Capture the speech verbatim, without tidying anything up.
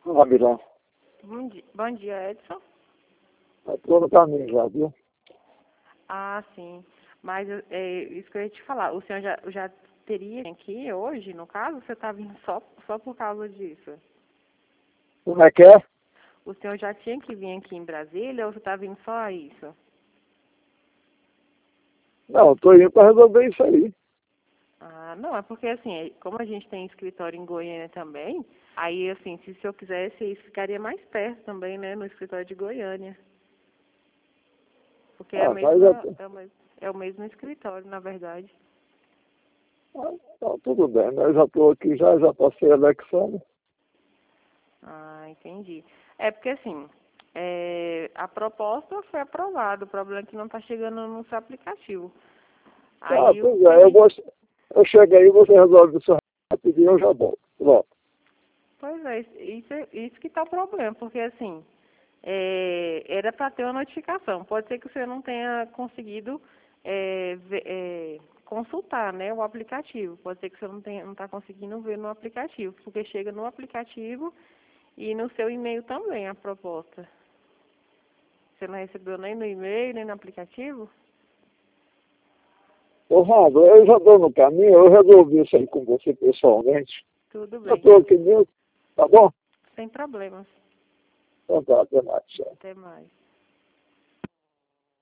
Rabilão. Bom dia, bom dia, Edson. Estou no caminho já, viu? Ah, sim. Mas é isso que eu ia te falar. O senhor já, já teria aqui hoje, no caso, você está vindo só, só por causa disso? Como é que é? O senhor já tinha que vir aqui em Brasília ou você está vindo só a isso? Não, estou indo para resolver isso aí. Ah, não, é porque assim, como a gente tem escritório em Goiânia também, aí assim, se o senhor quisesse, isso ficaria mais perto também, né, no escritório de Goiânia. Porque é, a Ah, mas eu mesma, tô... é, o, mes- é o mesmo escritório, na verdade. ah, tá, tudo bem, né? Eu já estou aqui, já, já passei a eleição. Ah, entendi. É porque assim, é, a proposta foi aprovada, o problema é que não está chegando no seu aplicativo. Ah, Aí o pois que a é, eu, gente. vou, eu chego aí, você resolve isso rapidinho, eu já volto. Pronto. Pois é, isso, isso que está o problema, porque assim, é, era para ter uma notificação. Pode ser que você não tenha conseguido é, ver- é, consultar, né, o aplicativo. Pode ser que você não tenha, não está conseguindo ver no aplicativo, porque chega no aplicativo e no seu e-mail também a proposta. Você não recebeu nem no e-mail, nem no aplicativo? Ô, Rafa, eu já estou no caminho, eu resolvi isso aí com você pessoalmente. Tudo Eu bem. estou aqui mesmo, tá bom? Sem problemas. Então tá, até mais. Tchau. Até mais.